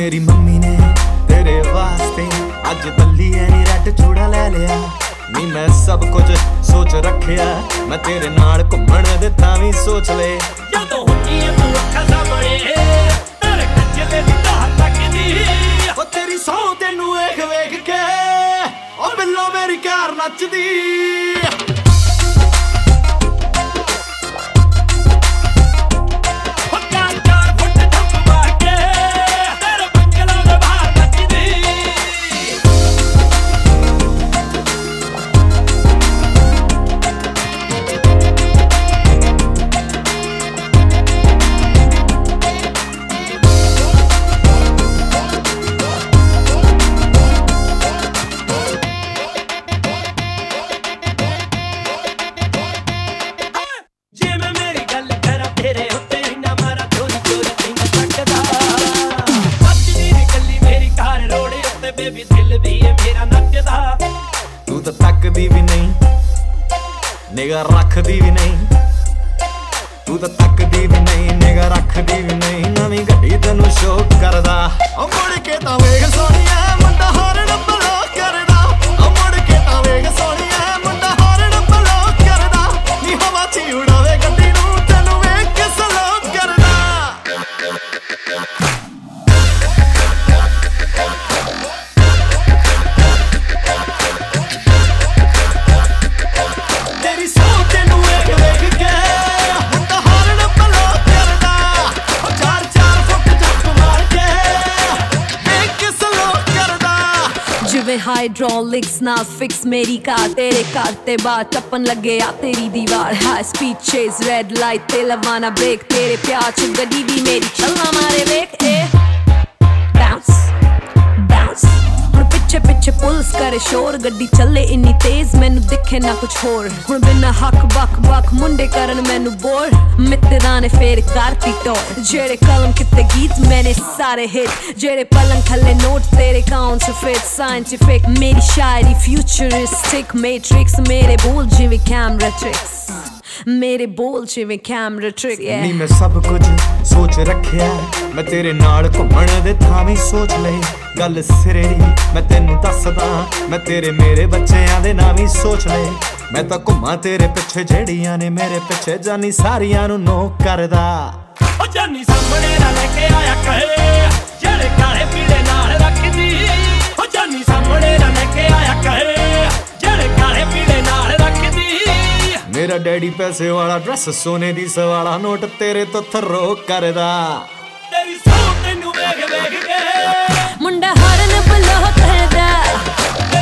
मेरी मम्मी ने तेरे वास्ते अज बल्ली नी रैड चूड़ा ले लिया नी मैं सब कुछ सोच रखिया मैं तेरे नाल घुम्मण दे तां वी सोच ले जदों हुंदी ऐ तूं अखां सामणे तेरे कच्चे दी धार लगदी ओ तेरी सौ तेनू वेख वेख के ओ बिल्लो मेरी कार नचदी तू तो तकदी भी नहीं निगाह रखदी भी नहीं तू तो तकदी भी नहीं निगाह रखदी भी नहीं नवीं गड्डी तैनू शौक करदा ओ मुड़ के तां वेख सोहणिया मुंडा हारन ब्लॉक करदा ओ मुड़ के तां वेख सोहणिया मुंडा हारन ब्लॉक करदा नी हवा च उड़ावे गड्डी नू तैनू वेख के सलोक करदा हाइड्रोलिक्स ना फिक्स मेरी कार तेरे कार ते बाद टप्पन लगे आ तेरी दीवार high speed chase red light ते लवाना ब्रेक तेरे प्यार च गड्डी दी मेरी चलना मारे वेख बाउंस बाउंस हुण पिछे पिछे पुलिस करे शोर गड्डी चले इन्नी तेज मैनू दिखे ना कुछ होर हुण बिना हक बक बक मुंडे करन मैनू बोर मित्तरां ने फेर करती टोर जेड़े कलम किते गीत मैंने सारे हिट जेड़े पलंग थले नोट तेरे काउंटरफिट साइंटिफिक मेरी शायरी फ्यूचरिस्टिक मैट्रिक्स मेरे बोल जिवें कैमरा ट्रिक्स मेरे बोल जिवें कैमरा ट्रिक नी मैं सब कुछ सोच रखिया मैं तेरे नाल घुम्मण दे थां वी सोच लई गल सिरे दी मैं तैनू दसदा मैं तेरे मेरे बच्चेआं दे नाम वी सोच लई मैं तां घुम्मां तेरे पिछे जेड़ियां ने मेरे पिछे जानी सारियां नू नो करदा ओ जानी सामणे ना लेके आया कहे जेड़े काले पीले नाल रखदी ओ जानी सामणे ना लेके आया कहे जेड़े काले पीले नाल रखदी मेरा डैडी पैसे वाला ड्रेस सोने दी सवाला नोट तेरे तो थरो करदा तेरी सौ तेनू वेख वेख के मुंडा हरन ब्लॉक करदा